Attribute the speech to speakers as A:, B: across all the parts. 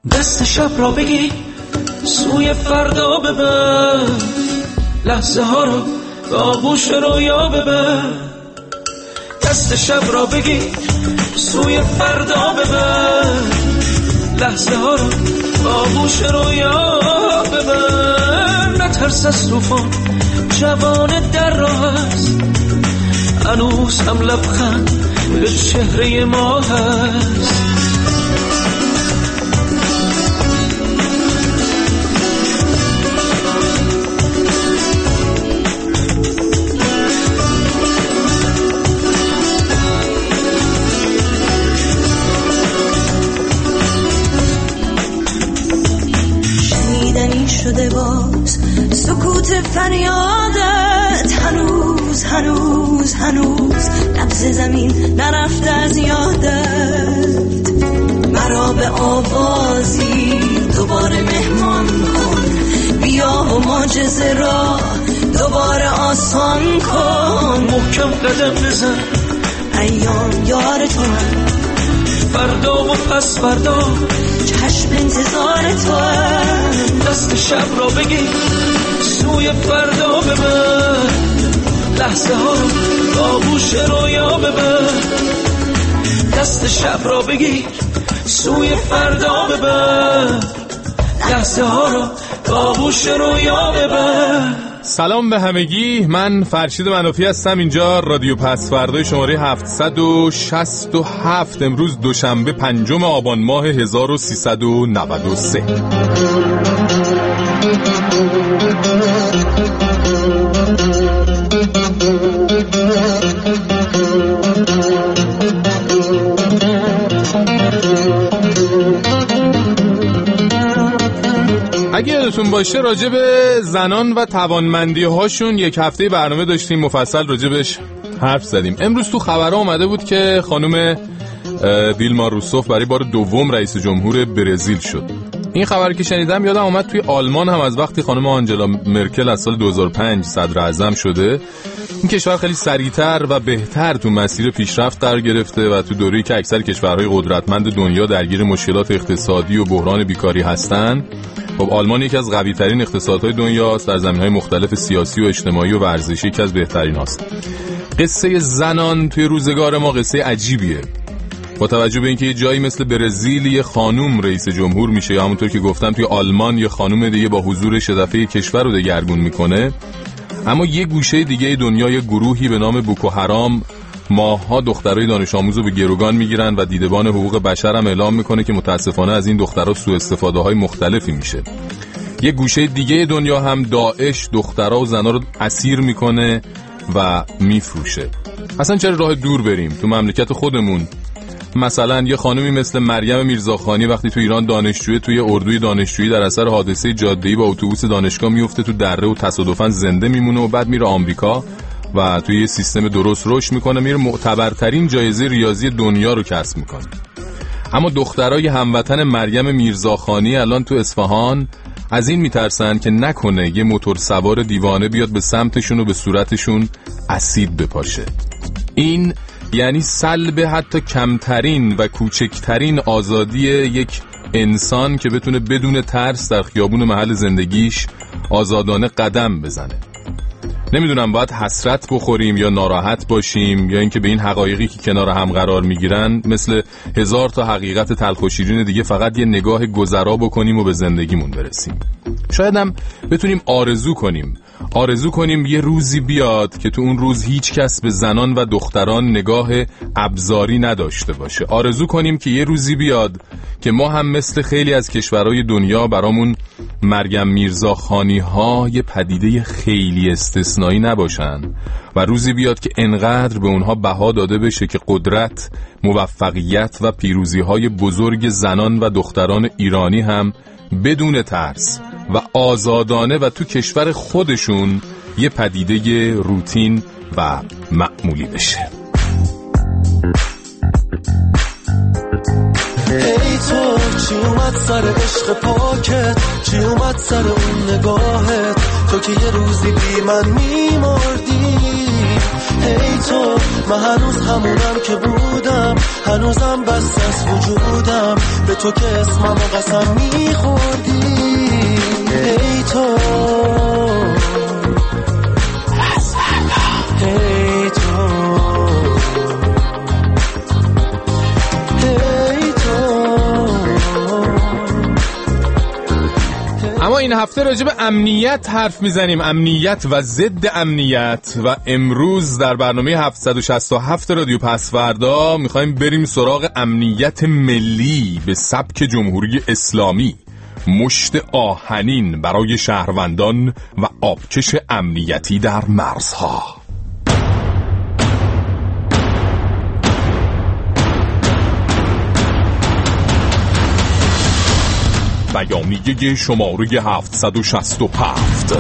A: دست شب را بگی سوی فردا ببر، لحظه ها رو به آغوش رویا ببر. دست شب را بگی سوی فردا ببر، لحظه ها رو به آغوش رویا ببر. نترس از طوفان، جوان در راه است، هنوز هم لبخند به چهره ما هست.
B: شنیدنی شده باز سکوت فریادت، هنوز نبض زمین نرفته از یادت. مرا به آوازی دوباره مهمان کن، بیا و معجزه را دوباره آسان کن.
A: محکم قدم بزن،
B: ایام یار تو هم،
A: فردا و پس فردا
B: چشم انتظار تو هم.
A: دست شب را بگی سوی فردا ببر، لحظه ها رو به آغوش رویا ببر. دست شب را بگی سوی فردا ببر، لحظه ها رو به آغوش رویا ببر.
C: سلام به همگی، من فرشید منافی هستم. اینجا رادیو پس فردای شماره 767. امروز دوشنبه 5 آبان ماه 1393. اگه یادتون باشه راجع به زنان و توانمندی هاشون یک هفته برنامه داشتیم، مفصل راجبش حرف زدیم. امروز تو خبرها اومده بود که خانم دیلما روسوف برای بار دوم رئیس جمهور برزیل شد. این خبر که شنیدم یادم اومد توی آلمان هم از وقتی خانم آنجلا مرکل از سال 2005 صدر اعظم شده، این کشور خیلی سریعتر و بهتر تو مسیر پیشرفت قرار گرفته و تو دوره‌ای که اکثر کشورهای قدرتمند دنیا درگیر مشکلات اقتصادی و بحران بیکاری هستن، خب آلمان یکی از قوی‌ترین اقتصادهای دنیاست، در زمینه‌های مختلف سیاسی و اجتماعی و ورزشی یکی از بهترین هاست. قصه زنان توی روزگار ما قصه عجیبیه، با توجه به اینکه یه جایی مثل برزیل یه خانوم رئیس جمهور میشه، یا همونطور که گفتم توی آلمان یه خانوم دیگه با حضور شدفه کشور رو دگرگون میکنه، اما یه گوشه دیگه دنیا یه گروهی به نام بوکو حرام ماه‌ها دخترای دانش آموز رو به گروگان میگیرن و دیدبان حقوق بشر هم اعلام میکنه که متاسفانه از این دخترها سوء استفاده‌های مختلفی میشه. یه گوشه دیگه دنیا هم داعش دخترها و زنها رو اسیر میکنه و میفروشه. اصلا چرا راه دور بریم؟ تو مملکت خودمون مثلا یه خانمی مثل مریم میرزاخانی وقتی تو ایران دانشجویه، توی اردوی دانشجویی در اثر حادثه جاده‌ای با اتوبوس دانشگاه میفته تو دره و تصادفاً زنده میمونه و بعد میره آمریکا و توی یه سیستم درست رشد میکنه، میره معتبرترین جایزه ریاضی دنیا رو کسب میکنه. اما دخترای هموطن مریم میرزاخانی الان تو اصفهان از این میترسن که نکنه یه موتور سوار دیوانه بیاد به سمتشون و به صورتشون اسید بپاشه. این یعنی سلب حتی کمترین و کوچکترین آزادی یک انسان که بتونه بدون ترس در خیابون محل زندگیش آزادانه قدم بزنه. نمیدونم باید حسرت بخوریم یا ناراحت باشیم، یا اینکه به این حقایقی که کنار هم قرار میگیرن مثل 1000 تا حقیقت تلخ و شیرین دیگه فقط یه نگاه گذرا بکنیم و به زندگیمون برسیم. شاید هم بتونیم آرزو کنیم یه روزی بیاد که تو اون روز هیچ کس به زنان و دختران نگاه ابزاری نداشته باشه. آرزو کنیم که یه روزی بیاد که ما هم مثل خیلی از کشورهای دنیا برامون مریم میرزاخانی ها یه پدیده خیلی استثنایی نباشن و روزی بیاد که انقدر به اونها بها داده بشه که قدرت، موفقیت و پیروزی های بزرگ زنان و دختران ایرانی هم بدون ترس و آزادانه و تو کشور خودشون یه پدیده روتین و معمولی بشه.
D: ای تو چی اومد سر عشق پاکت، چی اومد سر اون نگاهت، تو که یه روزی بی من میمردی. ای تو، من هنوز همونم که بودم، هنوزم بس از وجودم به تو که اسمم و قسم میخوردی. ای تو، ای تو، ای تو.
C: اما این هفته راجع به امنیت حرف میزنیم، امنیت و ضد امنیت، و امروز در برنامه 767 رادیو پسوردا میخوایم بریم سراغ امنیت ملی به سبک جمهوری اسلامی، مشت آهنین برای شهروندان و آبکش امنیتی در مرزها. بیانیه شماره 767.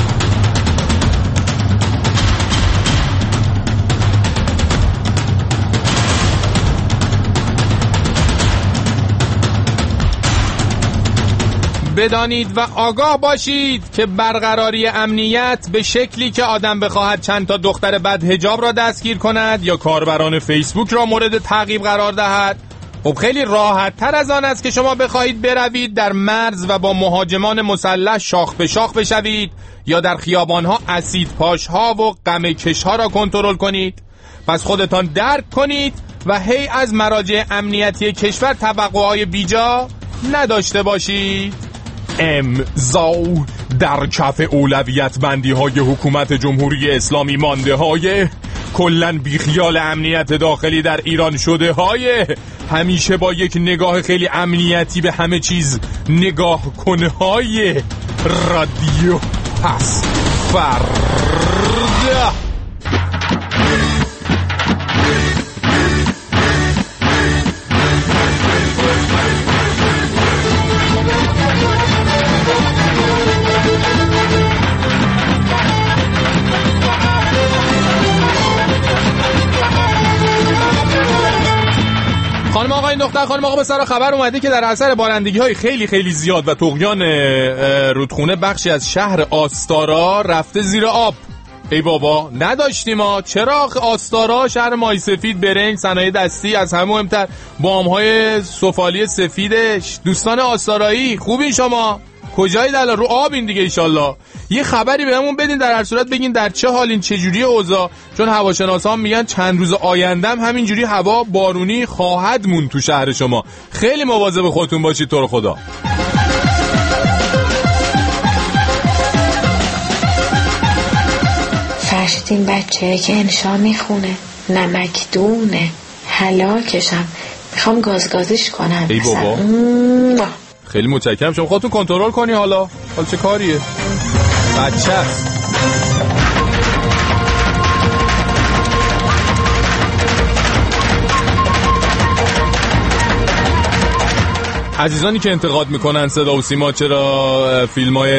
C: بدانید و آگاه باشید که برقراری امنیت به شکلی که آدم بخواهد چند تا دختر بدحجاب را دستگیر کند یا کاربران فیسبوک را مورد تعقیب قرار دهد، خب خیلی راحت تر از آن است که شما بخواهید بروید در مرز و با مهاجمان مسلح شاخ به شاخ بشوید یا در خیابانها اسید پاشها و قمه کشها را کنترل کنید. پس خودتان درک کنید و هی از مراجع امنیتی کشور توقعهای بیجا نداشته باشید. امضا در کف اولویت بندی های حکومت جمهوری اسلامی مانده های کلن بیخیال امنیت داخلی در ایران شده های همیشه با یک نگاه خیلی امنیتی به همه چیز نگاه کنه های رادیو پسوردا. خانم آقای دختر خانم آقا، به سر خبر اومده که در اثر بارندگی های خیلی خیلی زیاد و طغیان رودخونه بخشی از شهر آستارا رفته زیر آب. ای بابا نداشتیم ها. چرا آستارا، شهر مای سفید، برنج، صنایع دستی، از همه مهمتر بامهای سفالی سفیدش. دوستان آستارایی خوبین شما؟ کجایی دلا؟ رو آب این دیگه ایشالله. یه خبری بهمون بدین، در هر صورت بگین در چه حالین، چه جوری اوضاع، چون هواشناسان میگن چند روز آینده هم همینجوری هوا بارونی خواهد مون تو شهر شما. خیلی مواظب خودتون باشید تو رو خدا.
E: فرشتین بچه که انشا میخونه، نمکدونه، هلاکشم، میخوام گازگازش کنم.
C: ای بابا خیلی متشکرم. شما خودتون کنترل کنی. حالا چه کاریه؟ بچه است. عزیزانی که انتقاد میکنن صدا و سیما چرا فیلمای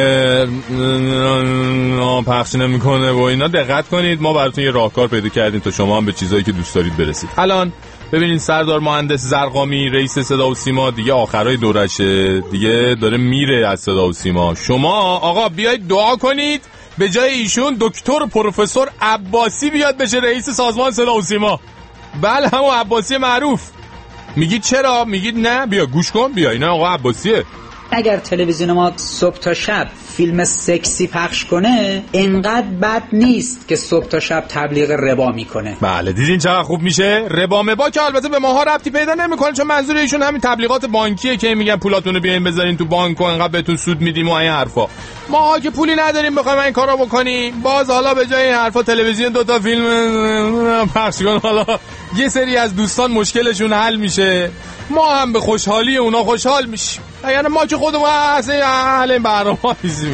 C: پخش نمیکنه و اینا، دقت کنید ما براتون یه راهکار پیدا کردیم تا شما هم به چیزایی که دوست دارید برسید. الان ببینید سردار مهندس زرقامی رئیس صدا و سیما دیگه آخرای دورشه، دیگه داره میره از صدا و سیما. شما آقا بیاید دعا کنید به جای ایشون دکتر پروفسور عباسی بیاد بشه رئیس سازمان صدا و سیما. بله همون عباسی معروف. میگید چرا؟ میگید نه، بیا گوش کن، بیا اینا آقا عباسیه.
F: اگر تلویزیون ما صبح تا شب فیلم سکسی پخش کنه انقدر بد نیست که صبح تا شب تبلیغ ربا میکنه.
C: بله دیدین چقدر خوب میشه. ربا مبا که البته به ماها ربطی پیدا نمیکنه، چون منظور ایشون همین تبلیغات بانکیه که میگن پولاتون رو بیاین بذارین تو بانک و انقدر بهتون سود میدیم و این حرفا. ماها که پولی نداریم بخوایم این کارا بکنیم. باز حالا به جای این حرفا تلویزیون دوتا فیلم پخش کن، حالا یه سری از دوستان مشکلشون حل میشه، ما هم به خوشحالی اونا خوشحال میشیم. یعنی ما که خودمون اصلا اهل این برنامه نیستیم.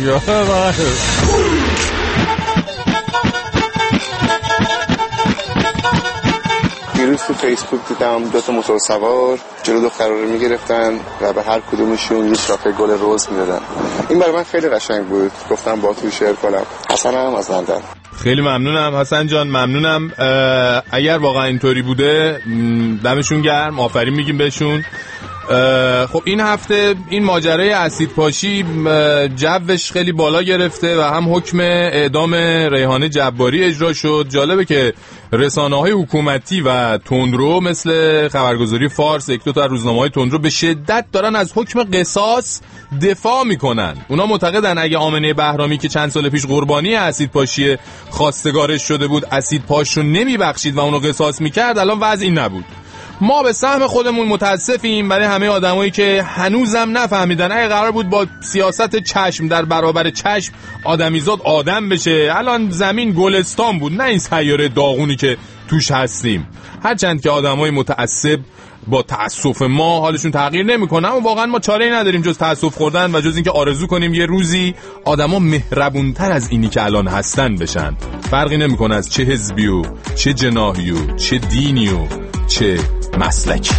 G: دیروز تو فیسبوک دیدم 2 تا موتور سوار جلو دخترا رو میگرفتن و به هر کدومشون یه شاخه گل رز میدادن. این برای من خیلی قشنگ بود، گفتم با تو شیر کنم. حسنم از لندن.
C: خیلی ممنونم حسن جان، ممنونم. اگر واقعا اینطوری بوده دمشون گرم، آفرین میگیم بهشون. خب این هفته این ماجرای اسیدپاشی جوش خیلی بالا گرفته و هم حکم اعدام ریحانه جباری اجرا شد. جالبه که رسانه‌های حکومتی و تندرو مثل خبرگزاری فارس، یک دو تا روزنامه‌های تندرو به شدت دارن از حکم قصاص دفاع میکنن. اونا معتقدن اگه آمنه بهرامی که چند سال پیش قربانی اسیدپاشی خواستگارش شده بود اسیدپاش رو نمیبخشید و اونو قصاص میکرد، الان وضع این نبود. ما به سهم خودمون متاسفیم برای همه آدمایی که هنوزم نفهمیدن اگه قرار بود با سیاست چشم در برابر چشم آدمیزاد آدم بشه، الان زمین گلستان بود، نه این سیاره داغونی که توش هستیم. هرچند که آدمای متعصب با تأسف ما حالشون تغییر نمیکنه، اما واقعا ما چاره‌ای نداریم جز تأسف خوردن و جز اینکه آرزو کنیم یه روزی آدما مهربونتر از اینی که الان هستن بشن. فرقی نمیکنه از چه حزبی و چه جناحی و چه دینی و چه مسلکی.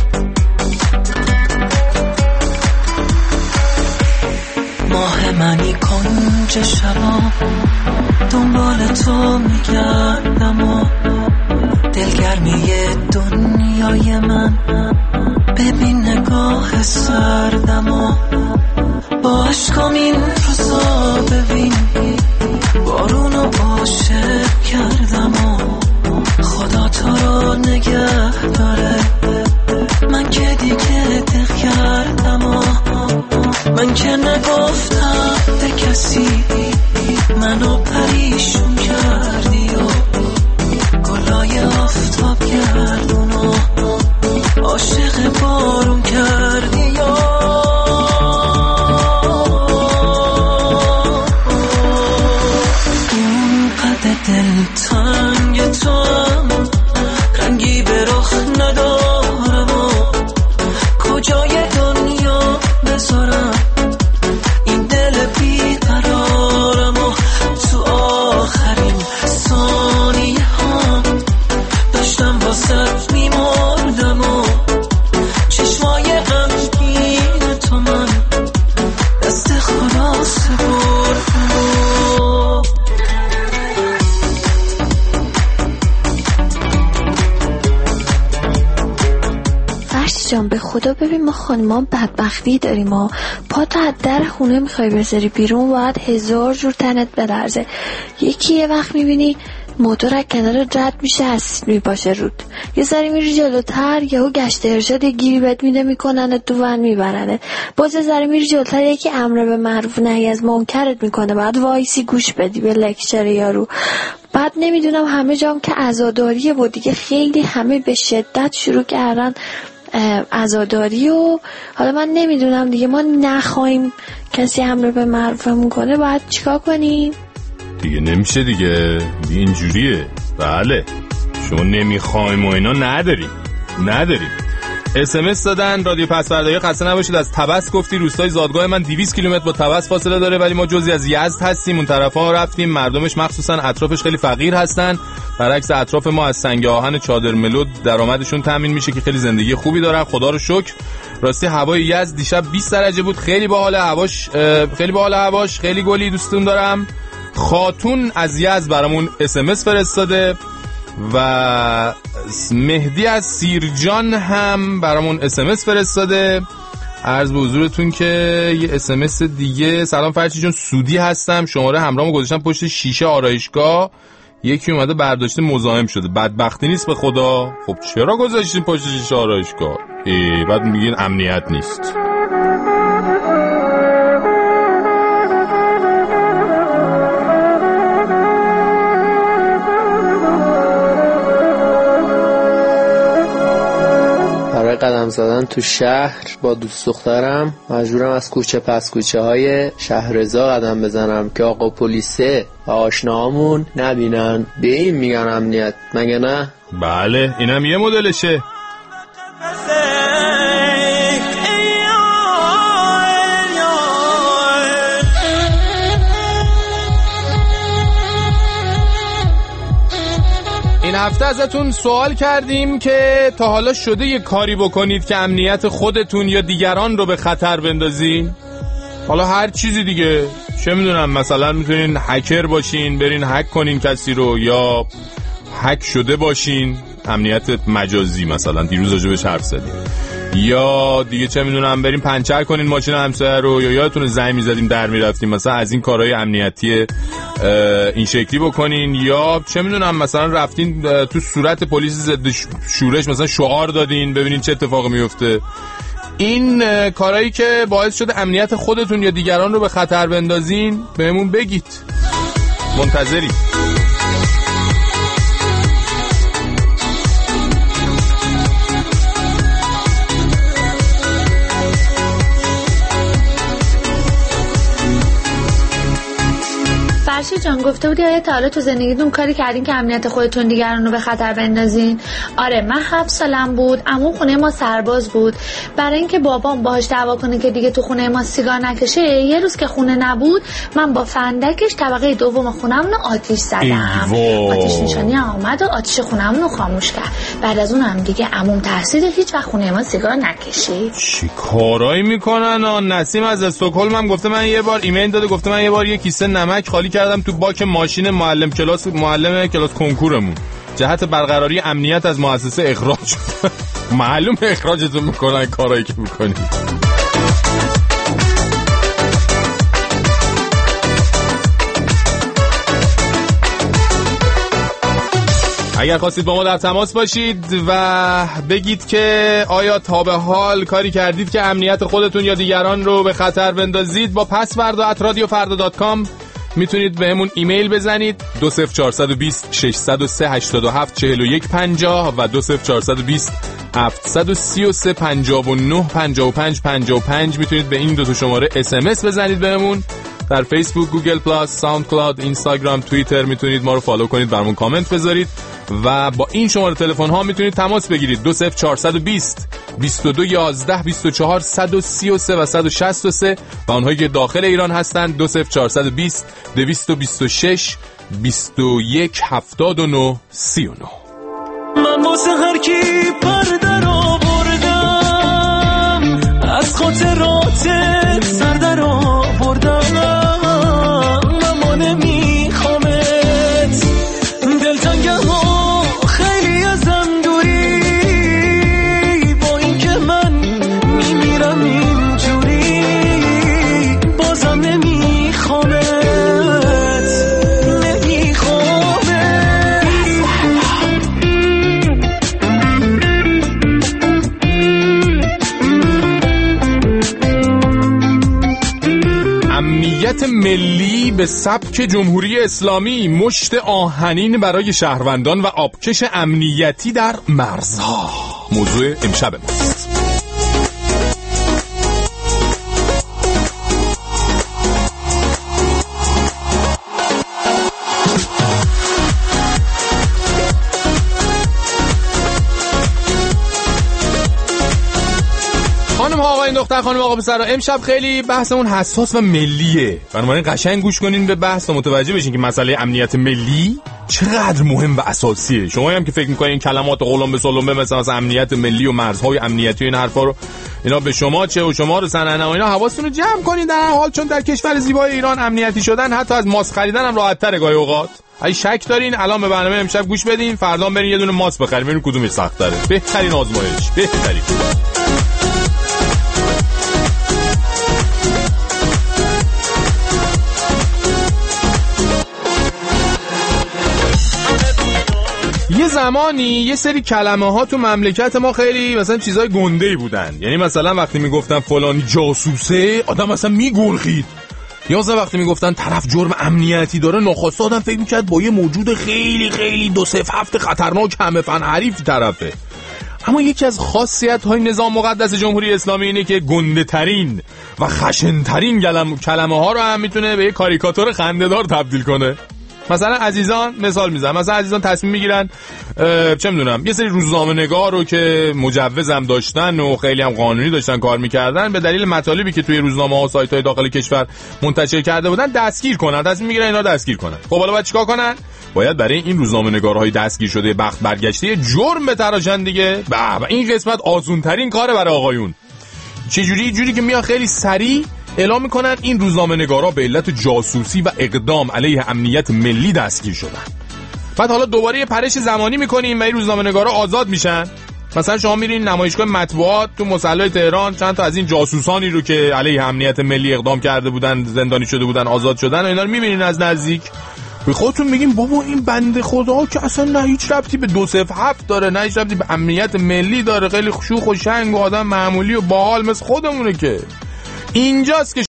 B: ماه منی کنج شبا دنبال تو میگردم و دلگرمی دنیای من ببین نگاه سردم و با عشقم این روزا ببین بارونو عاشق کردم و خدا تو رو نگه داره من که دیگه دق کردم و من که نگفتم به کسی منو پریشون کردی و گلای آفتاب گردون و عاشق بارون کردی و اون قد دلتنگ تو هم رنگی به رخ ندارم و کجای دنیا بذارم این دل بیقرارم و تو آخرین ثانیه ها داشتم واسه میمردم و چشمای غمگین تو من دست خدا سپردم
E: جان. به خدا ببین ما خانما بدبختی داریم ها. پا تا از در خونه میخوای بذاری بیرون باید 1000 جور تنت بلرزه. یکی یه وقت میبینی موتور از کنار رد میشه اسید میپاشه رود، یه سری میری جلوتر یهو گشت ارشاد گیری بهت میده میکنن تو ون میبرنه، باز یه سری میری جلوتر یکی امر به معروف نهی از منکرت میکنه، بعد وایسی گوش بدی به لکچر یارو. بعد نمیدونم همه جام که عزاداریه و دیگه خیلی همه به شدت شروع کردن عزاداری و حالا من نمیدونم دیگه ما نخواهیم کسی امر به معروفمون کنه باید چیکار کنیم؟
C: دیگه نمیشه دیگه اینجوریه. بله شما نمیخوایم و اینا نداریم. SMS دادن رادیو پسورداری خسته نباشید از طبس گفتی روستای زادگاه من 200 کیلومتر با طبس فاصله داره ولی ما جزئی از یزد هستیم، اون طرفا رفتیم، مردمش مخصوصا اطرافش خیلی فقیر هستن، برعکس اطراف ما از سنگ آهن چادر ملود درآمدشون تامین میشه که خیلی زندگی خوبی دارن خدا رو شکر. راستی هوای یزد دیشب 20 درجه بود، خیلی باحال هواش، خیلی گلی، دوستون دارم. خاتون از یزد برامون SMS فرستاده و مهدی از سیرجان هم برامون SMS فرستاده. عرض به حضورتون که یه SMS دیگه، سلام فرشی جون سودی هستم، شماره همراهمو گذاشتم پشت شیشه آرایشگاه، یکی اومده برداشته مزاحم شده، بدبختی نیست به خدا. خب چرا گذاشتین پشت شیشه آرایشگاه؟ بعد میگین امنیت نیست.
H: قدم زدن تو شهر با دوست دخترم مجبورم از کوچه پس کوچه های شهرزا قدم بزنم که آقا پلیسه و آشناهامون نبینن. به این میگن امنیت، مگه نه؟
C: بله اینم یه مدلشه. این هفته ازتون سوال کردیم که تا حالا شده یه کاری بکنید که امنیت خودتون یا دیگران رو به خطر بندازین؟ حالا هر چیزی دیگه، چه میدونم مثلا میتونین هکر باشین برین هک کنین کسی رو، یا هک شده باشین، امنیت مجازی مثلا دیروز راجبش حرف زدیم، یا دیگه چه میدونم بریم پنچر کنین ماشین همسایه رو، یا یادتونه زنگ میزدیم در میرفتیم مثلا از این کارهای امنیتی این شکلی بکنین، یا چه میدونم مثلا رفتین تو صورت پلیس ضد شورش مثلا شعار دادین ببینین چه اتفاقی میفته. این کارهایی که باعث شده امنیت خودتون یا دیگران رو به خطر بندازین بهمون بگید، منتظری.
I: فرشی جان گفته بودی آیا تا حالا تو زندگیتون کاری کردین که امنیت خودتون دیگران رو به خطر بندازین؟ آره، من 7 سالم بود، عمو خونه ما سرباز بود. برای اینکه بابام باهاش دعوا کنه که دیگه تو خونه ما سیگار نکشه، یه روز که خونه نبود من با فندکش طبقه دوم خونمون رو آتیش زدم. آتیش نشانی اومد و آتیش خونمون رو خاموش کرد. بعد از اون هم دیگه عموم ترسید هیچ وقت خونه ما سیگار نکشید.
C: چی کارایی میکنن؟ نسیم از استکهلم هم گفته من یه بار ایمیل داده، گفته من یه بار یه کیسه نمک خالی کردم تو باک ماشین معلم کلاس کنکورمون جهت برقراری امنیت از مؤسسه اخراج شد. معلوم اخراجتون میکنن کارایی که میکنید. اگر خواستید با ما در تماس باشید و بگید که آیا تا به حال کاری کردید که امنیت خودتون یا دیگران رو به خطر بندازید، با pasvarda@radiofarda.com میتونید بهمون ایمیل بزنید 20420 603 87 41 50 و 20420 733 59 55 55. میتونید به این 2 شماره SMS بزنید بهمون. در فیسبوک، گوگل پلاس، ساوند کلاود، اینستاگرام، توییتر میتونید ما رو فالو کنید، برامون کامنت بذارید و با این شماره تلفن ها میتونید تماس بگیرید 20420 22 11 24 133 و 163 و اونهایی که داخل ایران هستن 20420 226 21 79 39.
A: من واسه هر کی پرده رو بردم، از خاطرات سرده رو بردم، اما نمیخوامت، دلتنگه ها خیلی ازم دوری، با این که من میمیرم اینجوری، بازم نمیخوامت.
C: امنیت ملی به سبک جمهوری اسلامی، مشت آهنین برای شهروندان و آبکش امنیتی در مرزها موضوع امشب ماست. خانم ها، آقایان، دختر خانم، آقا پسرا، امشب خیلی بحثمون حساس و ملیه. بنابراین قشنگ گوش کنین به بحث تا متوجه بشین که مسئله امنیت ملی چقدر مهم و اساسیه. شما هم که فکر می‌کنین کلمات قلم به سلم مثلا امنیت ملی و مرزهای امنیتی و این حرفا رو اینا به شما چه و شما رو سننه و اینا، حواستون رو جمع کنین در حال، چون در کشور زیبای ایران امنیتی شدن حتی از ماسک خریدن هم راحت‌تره گاهی اوقات. اگه شک دارین الان به برنامه امشب گوش بدین، فردا برین یه دونه ماسک بخرید ببینید کدومش سخت‌تره. بهترین آزمایش، بهترین. یه زمانی یه سری کلمه ها تو مملکت ما خیلی مثلا چیزای گنده‌ای بودن. یعنی مثلا وقتی میگفتن فلانی جاسوسه آدم مثلا میگرخید، یا مثلا وقتی میگفتن طرف جرم امنیتی داره ناخواسته آدم فکر میکرد با یه موجود خیلی خیلی 207 خطرناک همه فن حریف طرفه. اما یکی از خاصیت‌های نظام مقدس جمهوری اسلامی اینه که گنده‌ترین و خشن‌ترین کلمه ها رو هم میتونه به یه کاریکاتور خنده‌دار تبدیل کنه. مثلا عزیزان، مثال میزنم، مثلا عزیزان تصمیم میگیرن چه میدونم یه سری روزنامه‌نگار رو که مجوزم داشتن و خیلی هم قانونی داشتن کار میکردن، به دلیل مطالبی که توی روزنامه‌ها و سایت‌های داخل کشور منتشر کرده بودن دستگیر کنن. تصمیم میگیرن اینا دستگیر کنن. خب حالا باید چیکار کنن؟ باید برای این روزنامه‌نگارهای دستگیر شده بخت برگشته جرم بتراشن دیگه. و این قسمت آسون‌ترین کاره برای آقایون. چجوری؟ جوری که میان خیلی سریع اعلام میکنن این روزنامه‌نگارا به علت جاسوسی و اقدام علیه امنیت ملی دستگیر شدن. بعد حالا دوباره یه پرش زمانی میکنیم و این روزنامه‌نگارا آزاد میشن. مثلا شما میرین نمایشگاه مطبوعات تو مصلی تهران، چند تا از این جاسوسانی رو که علیه امنیت ملی اقدام کرده بودن، زندانی شده بودن، آزاد شدن، اینا رو میبینین از نزدیک، به خودتون میگین بابا این بنده خدا که اصلا نه هیچ ربطی به 207 داره، نه هیچ ربطی به امنیت ملی داره، خیلی شوخ و شنگ و آدم معمولی و باحال مثل خودمونه. که اینجاست که